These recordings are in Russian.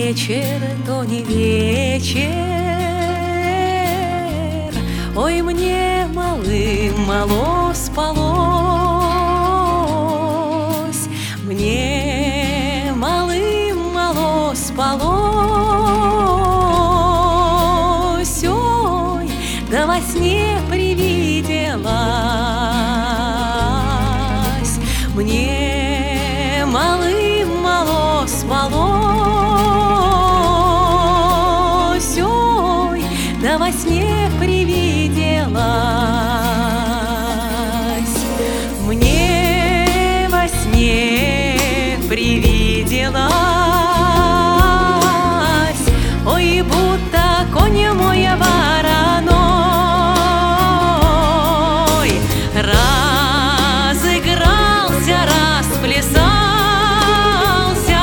вечер, то не вечер. Ой, мне малым мало спалось, мне малым мало спалось. Ой, да во сне привиделась, мне малым мало спалось. Ой, да во сне привиделась, мне во сне привиделась. Ой, будто конь мой вороной разыгрался, расплясался,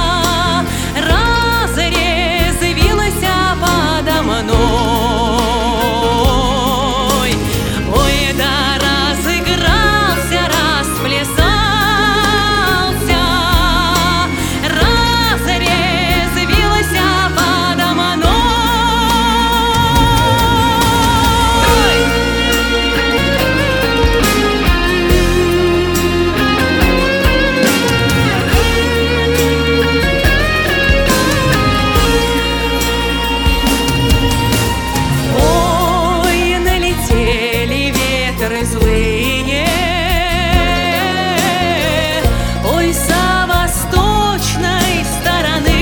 разрезвился подо мной. Ой, да разыгрался, расплясался, разрезвился подо мной. Злые, ой, со восточной стороны,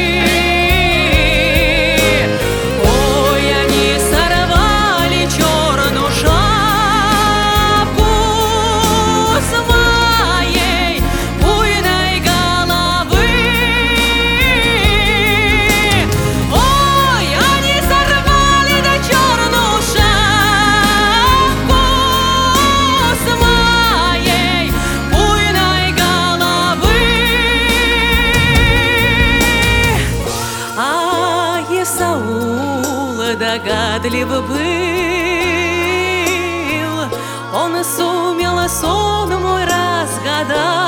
ой, они сорвали черную шапку с моей буйной головы. Ой, они сорвали да черную шапку с моей буйной головы. А Исаул догадлив был, он сумел сон мой разгадать.